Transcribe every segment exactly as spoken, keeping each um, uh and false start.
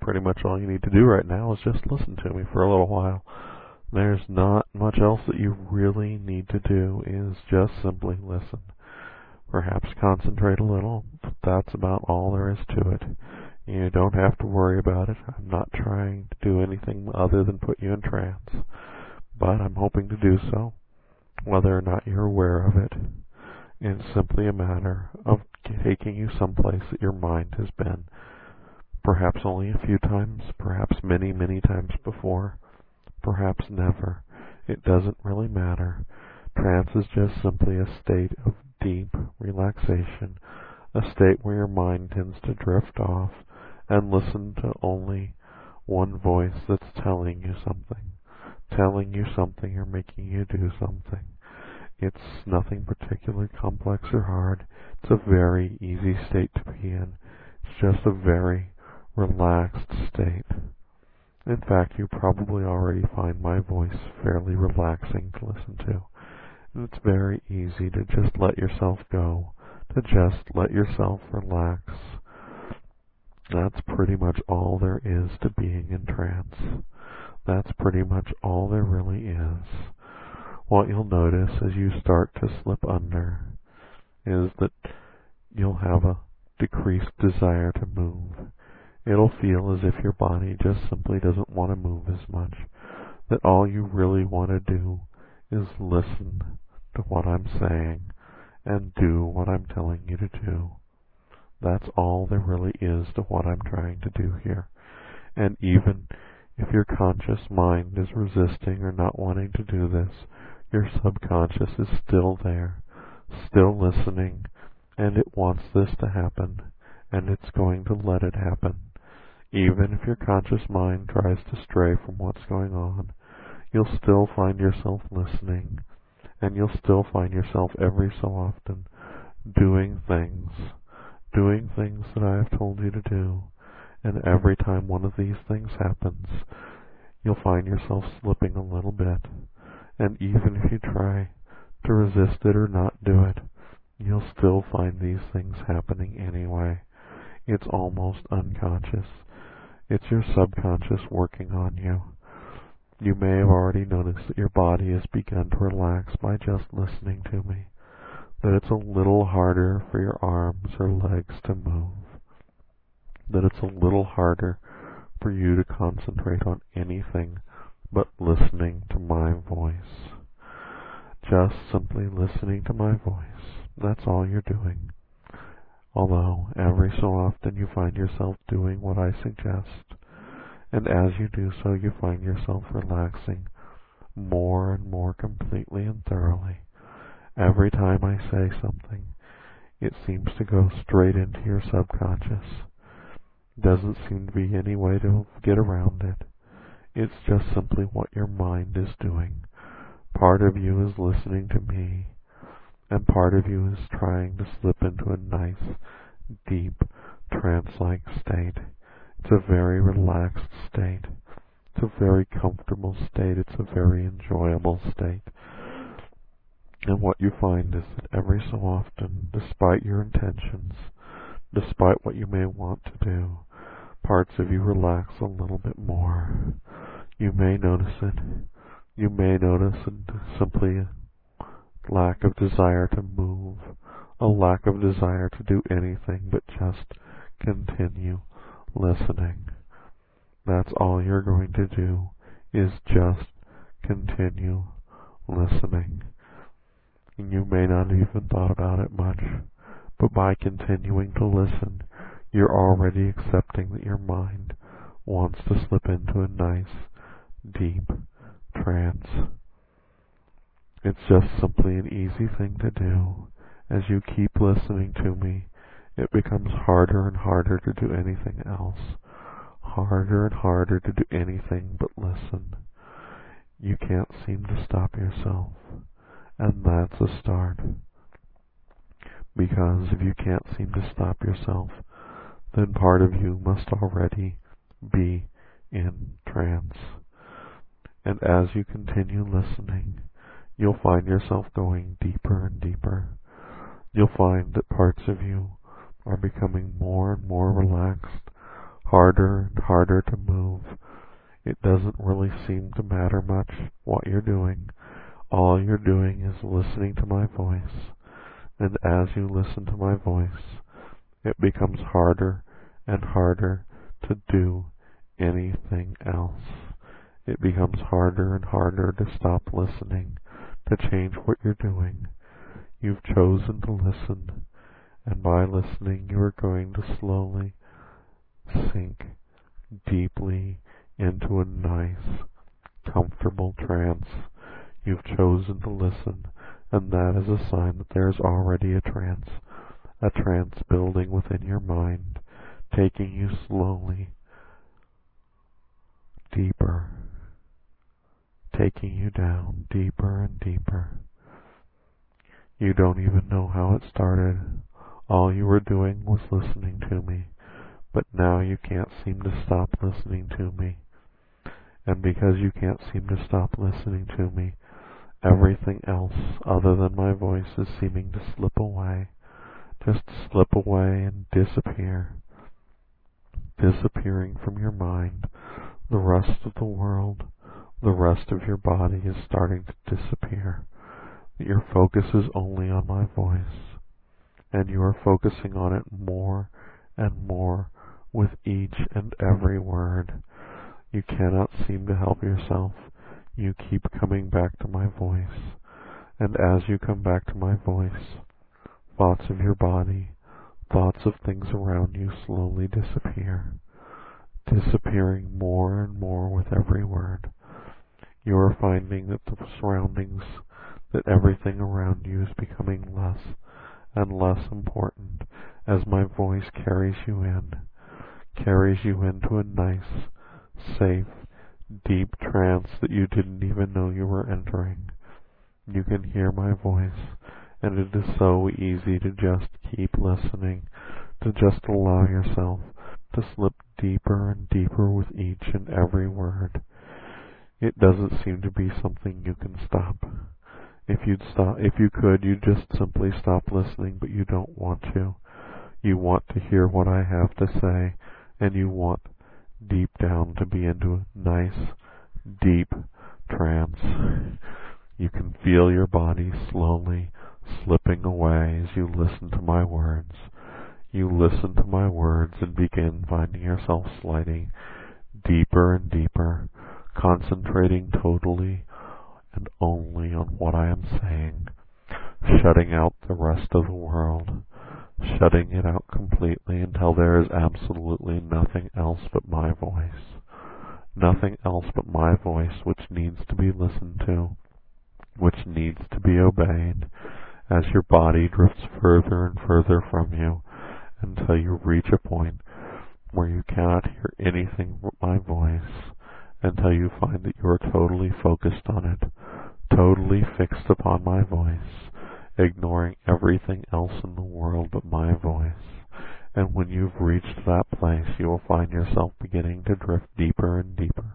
pretty much all you need to do right now is just listen to me for a little while. There's not much else that you really need to do, is just simply listen. Perhaps concentrate a little, but that's about all there is to it. You don't have to worry about it. I'm not trying to do anything other than put you in trance, but I'm hoping to do so, whether or not you're aware of it. It's simply a matter of taking you someplace that your mind has been, perhaps only a few times, perhaps many, many times before, perhaps never. It doesn't really matter. Trance is just simply a state of deep relaxation, a state where your mind tends to drift off and listen to only one voice that's telling you something, telling you something or making you do something. It's nothing particularly complex or hard. It's a very easy state to be in. It's just a very relaxed state. In fact, you probably already find my voice fairly relaxing to listen to. And it's very easy to just let yourself go, to just let yourself relax. That's pretty much all there is to being in trance. That's pretty much all there really is. What you'll notice as you start to slip under is that you'll have a decreased desire to move. It'll feel as if your body just simply doesn't want to move as much, that all you really want to do is listen to what I'm saying and do what I'm telling you to do. That's all there really is to what I'm trying to do here. And even if your conscious mind is resisting or not wanting to do this, your subconscious is still there, still listening, and it wants this to happen, and it's going to let it happen. Even if your conscious mind tries to stray from what's going on, you'll still find yourself listening, and you'll still find yourself every so often doing things, doing things that I have told you to do. And every time one of these things happens, you'll find yourself slipping a little bit. And even if you try to resist it or not do it, you'll still find these things happening anyway. It's almost unconscious. It's your subconscious working on you. You may have already noticed that your body has begun to relax by just listening to me, that it's a little harder for your arms or legs to move, that it's a little harder for you to concentrate on anything but listening to my voice. Just simply listening to my voice. That's all you're doing. Although every so often you find yourself doing what I suggest, and as you do so you find yourself relaxing more and more completely and thoroughly. Every time I say something, it seems to go straight into your subconscious. Doesn't seem to be any way to get around it. It's just simply what your mind is doing. Part of you is listening to me, and part of you is trying to slip into a nice, deep, trance-like state. It's a very relaxed state. It's a very comfortable state. It's a very enjoyable state. And what you find is that every so often, despite your intentions, despite what you may want to do, parts of you relax a little bit more. You may notice it. You may notice a simply a lack of desire to move, a lack of desire to do anything but just continue listening. That's all you're going to do, is just continue listening. And you may not have even thought about it much, but by continuing to listen, you're already accepting that your mind wants to slip into a nice, deep trance. It's just simply an easy thing to do. As you keep listening to me, it becomes harder and harder to do anything else. Harder and harder to do anything but listen. You can't seem to stop yourself. And that's a start. Because if you can't seem to stop yourself, then part of you must already be in trance. And as you continue listening, you'll find yourself going deeper and deeper. You'll find that parts of you are becoming more and more relaxed, harder and harder to move. It doesn't really seem to matter much what you're doing. All you're doing is listening to my voice, and as you listen to my voice, it becomes harder and harder to do anything else. It becomes harder and harder to stop listening, to change what you're doing. You've chosen to listen, and by listening you are going to slowly sink deeply into a nice, comfortable trance. You've chosen to listen, and that is a sign that there is already a trance, a trance building within your mind, taking you slowly deeper, taking you down deeper and deeper. You don't even know how it started. All you were doing was listening to me, but now you can't seem to stop listening to me. And because you can't seem to stop listening to me, everything else other than my voice is seeming to slip away, just slip away and disappear. Disappearing from your mind, the rest of the world, the rest of your body is starting to disappear. Your focus is only on my voice, and you are focusing on it more and more with each and every word. You cannot seem to help yourself. You keep coming back to my voice, and as you come back to my voice, thoughts of your body, thoughts of things around you slowly disappear, disappearing more and more with every word. You are finding that the surroundings, that everything around you is becoming less and less important as my voice carries you in, carries you into a nice, safe, deep trance that you didn't even know you were entering. You can hear my voice, and it is so easy to just keep listening, to just allow yourself to slip deeper and deeper with each and every word. It doesn't seem to be something you can stop. If you'd stop, if you could, you'd just simply stop listening, but you don't want to. You want to hear what I have to say, and you want deep down to be into a nice, deep trance. You can feel your body slowly slipping away as you listen to my words. You listen to my words and begin finding yourself sliding deeper and deeper, concentrating totally and only on what I am saying, shutting out the rest of the world, shutting it out completely until there is absolutely nothing else but my voice. Nothing else but my voice which needs to be listened to, which needs to be obeyed, as your body drifts further and further from you until you reach a point where you cannot hear anything but my voice, until you find that you are totally focused on it, totally fixed upon my voice, ignoring everything else in the world but my voice. And when you've reached that place, you will find yourself beginning to drift deeper and deeper,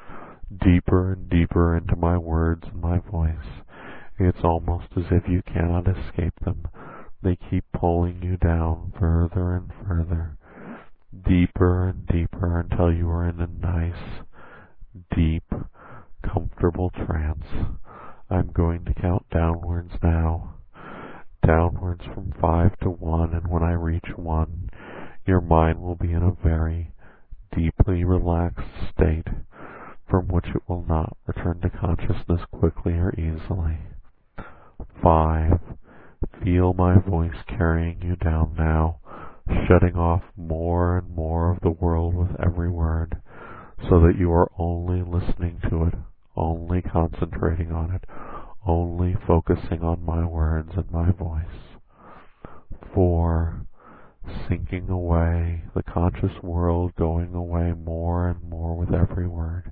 deeper and deeper into my words and my voice. It's almost as if you cannot escape them. They keep pulling you down further and further, deeper and deeper, until you are in a nice, deep, comfortable trance. I'm going to count downwards now, downwards from five to one, and when I reach one, your mind will be in a very deeply relaxed state from which it will not return to consciousness quickly or easily. Five. Feel my voice carrying you down now, shutting off more and more of the world with every word, so that you are only listening to it, only concentrating on it, only focusing on my words and my voice. Four. Sinking away, the conscious world going away more and more with every word,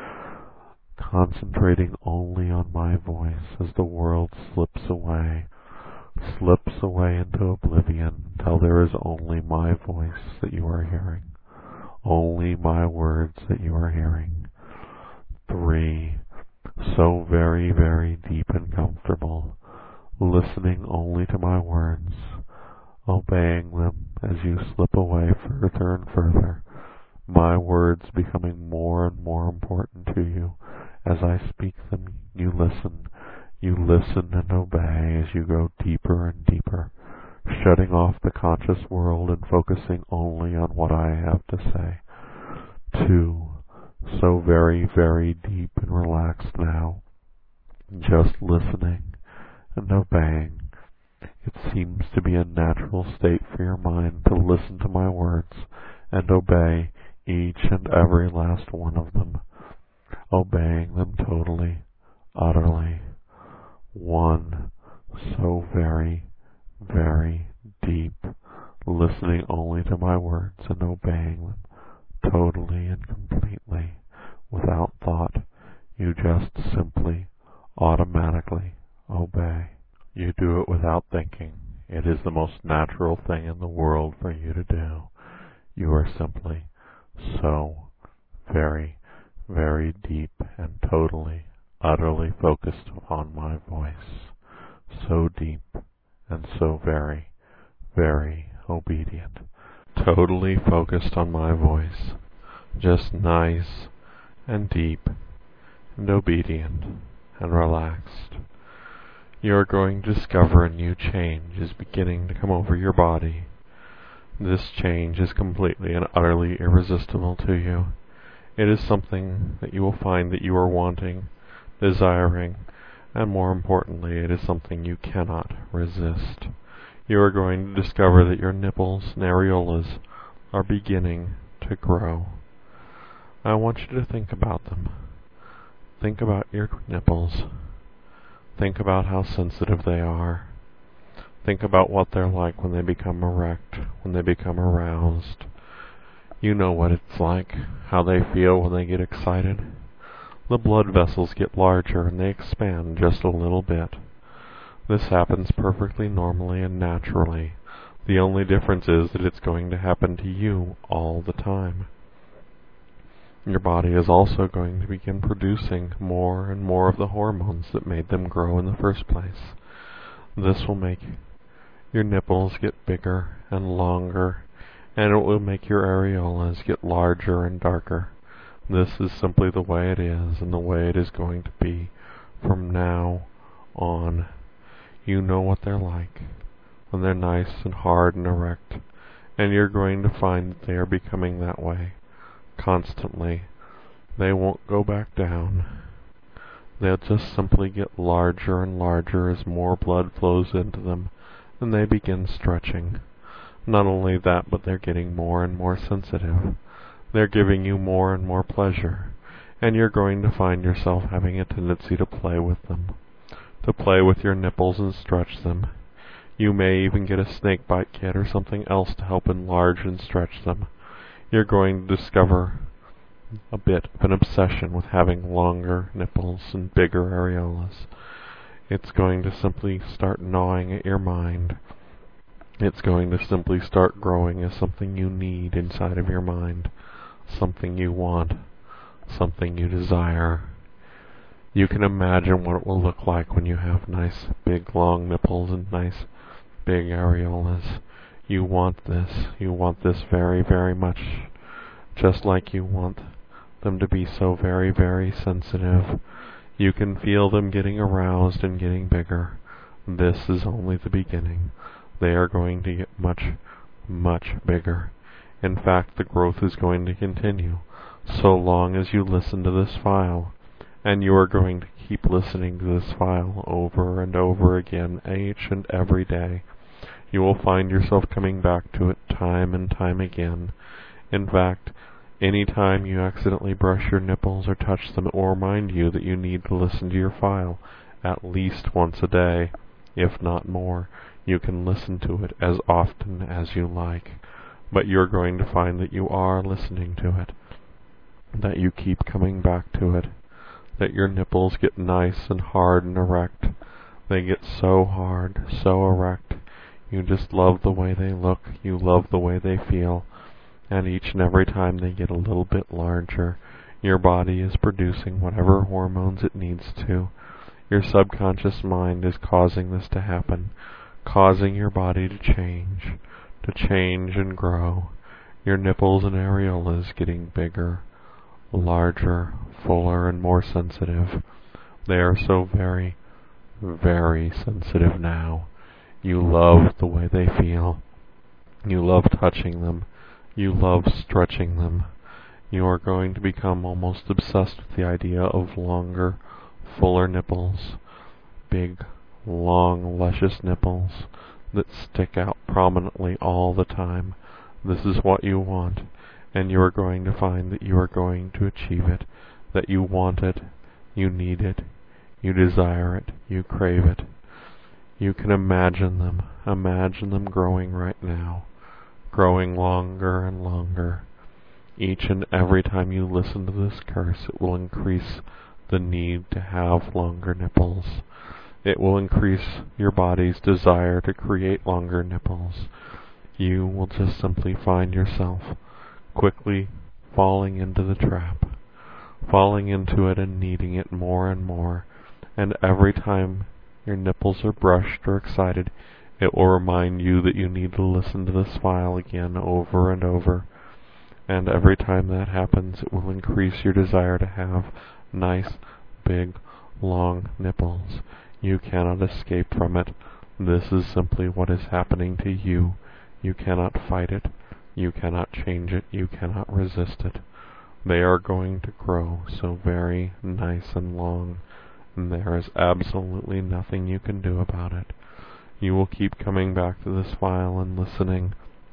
concentrating only on my voice as the world slips away, slips away into oblivion until there is only my voice that you are hearing, only my words that you are hearing. Three. So very, very deep and comfortable, listening only to my words, obeying them as you slip away further and further, my words becoming more and more important to you. As I speak them, you listen. You listen and obey as you go deeper and deeper, shutting off the conscious world and focusing only on what I have to say. Two, so very, very deep and relaxed now, just listening and obeying. It seems to be a natural state for your mind to listen to my words and obey each and every last one of them, obeying them totally, utterly. One, so very, very deep, listening only to my words and obeying them totally and completely, without thought. You just simply, automatically obey. You do it without thinking. It is the most natural thing in the world for you to do. You are simply so very, very deep and totally, utterly focused upon my voice. So deep and so very, very obedient. Totally focused on my voice. Just nice and deep and obedient and relaxed. You are going to discover a new change is beginning to come over your body. This change is completely and utterly irresistible to you. It is something that you will find that you are wanting, desiring, and more importantly, it is something you cannot resist. You are going to discover that your nipples and areolas are beginning to grow. I want you to think about them. Think about your nipples. Think about how sensitive they are. Think about what they're like when they become erect, when they become aroused. You know what it's like, how they feel when they get excited. The blood vessels get larger and they expand just a little bit. This happens perfectly normally and naturally. The only difference is that it's going to happen to you all the time. Your body is also going to begin producing more and more of the hormones that made them grow in the first place. This will make your nipples get bigger and longer, and it will make your areolas get larger and darker. This is simply the way it is and the way it is going to be from now on. You know what they're like when they're nice and hard and erect, and you're going to find that they are becoming that way constantly. They won't go back down. They'll just simply get larger and larger as more blood flows into them and they begin stretching. Not only that, but they're getting more and more sensitive. They're giving you more and more pleasure, and you're going to find yourself having a tendency to play with them, to play with your nipples and stretch them. You may even get a snake bite kit or something else to help enlarge and stretch them. You're going to discover a bit of an obsession with having longer nipples and bigger areolas. It's going to simply start gnawing at your mind. It's going to simply start growing as something you need inside of your mind, something you want, something you desire. You can imagine what it will look like when you have nice big long nipples and nice big areolas. You want this. You want this very, very much, just like you want them to be so very, very sensitive. You can feel them getting aroused and getting bigger. This is only the beginning. They are going to get much, much bigger. In fact, the growth is going to continue so long as you listen to this file. And you are going to keep listening to this file over and over again each and every day. You will find yourself coming back to it time and time again. In fact, any time you accidentally brush your nipples or touch them, it will remind you that you need to listen to your file at least once a day, if not more. You can listen to it as often as you like, but you're going to find that you are listening to it, that you keep coming back to it, that your nipples get nice and hard and erect. They get so hard, so erect. You just love the way they look, you love the way they feel, and each and every time they get a little bit larger, your body is producing whatever hormones it needs to. Your subconscious mind is causing this to happen, causing your body to change, to change and grow. Your nipples and areolas getting bigger, larger, fuller, and more sensitive. They are so very, very sensitive now. You love the way they feel. You love touching them. You love stretching them. You are going to become almost obsessed with the idea of longer, fuller nipples. Big, long, luscious nipples that stick out prominently all the time. This is what you want, and you are going to find that you are going to achieve it, that you want it, you need it, you desire it, you crave it. You can imagine them, imagine them growing right now, growing longer and longer. Each and every time you listen to this curse, it will increase the need to have longer nipples. It will increase your body's desire to create longer nipples. You will just simply find yourself quickly falling into the trap, falling into it and needing it more and more. And every time your nipples are brushed or excited, it will remind you that you need to listen to this file again over and over. And every time that happens, it will increase your desire to have nice, big, long nipples. You cannot escape from it. This is simply what is happening to you. You cannot fight it. You cannot change it. You cannot resist it. They are going to grow so very nice and long, and there is absolutely nothing you can do about it. You will keep coming back to this file and listening,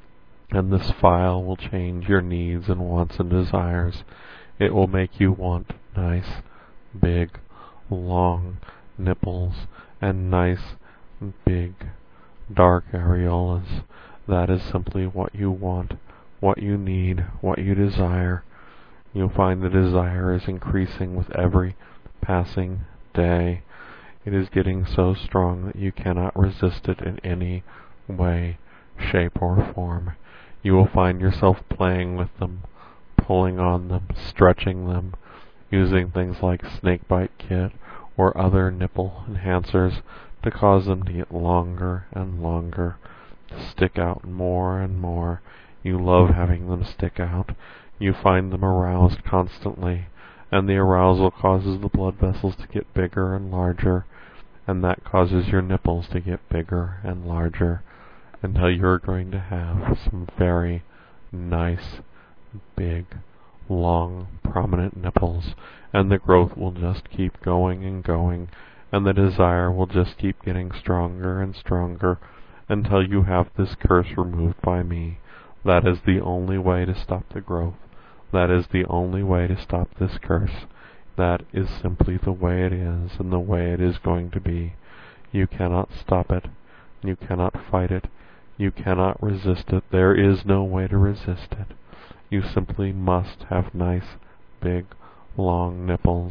and this file will change your needs and wants and desires. It will make you want nice, big, long nipples and nice, big, dark areolas. That is simply what you want, what you need, what you desire. You'll find the desire is increasing with every passing day. It is getting so strong that you cannot resist it in any way, shape, or form. You will find yourself playing with them, pulling on them, stretching them, using things like Snakebite Kit or other nipple enhancers to cause them to get longer and longer, to stick out more and more. You love having them stick out. You find them aroused constantly, and the arousal causes the blood vessels to get bigger and larger, and that causes your nipples to get bigger and larger, until you're going to have some very nice, big, long, prominent nipples, and the growth will just keep going and going, and the desire will just keep getting stronger and stronger until you have this curse removed by me. That is the only way to stop the growth. That is the only way to stop this curse. That is simply the way it is and the way it is going to be. You cannot stop it. You cannot fight it. You cannot resist it. There is no way to resist it. You simply must have nice, big, long nipples.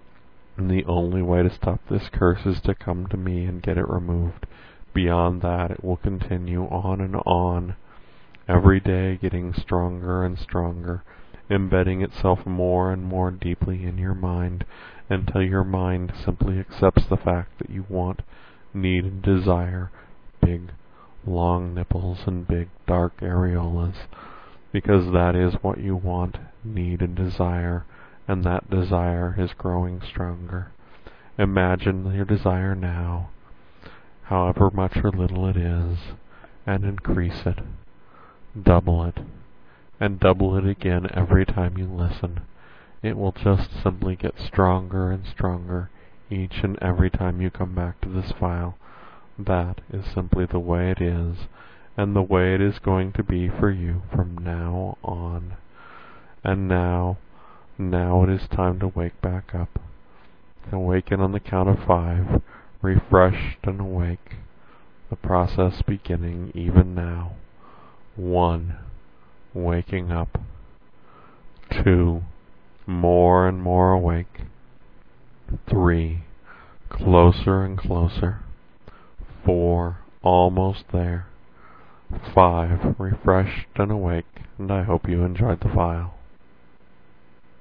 And the only way to stop this curse is to come to me and get it removed. Beyond that, it will continue on and on, every day getting stronger and stronger, embedding itself more and more deeply in your mind, until your mind simply accepts the fact that you want, need, and desire big, long nipples and big, dark areolas, because that is what you want, need, and desire, and that desire is growing stronger. Imagine your desire now, however much or little it is, and increase it, double it, and double it again every time you listen. It will just simply get stronger and stronger each and every time you come back to this file. That is simply the way it is, and the way it is going to be for you from now on. And now, now it is time to wake back up. Awaken on the count of five, refreshed and awake. The process beginning even now. One, waking up. Two, more and more awake. Three, closer and closer. Four, almost there. Five, refreshed and awake, and I hope you enjoyed the file.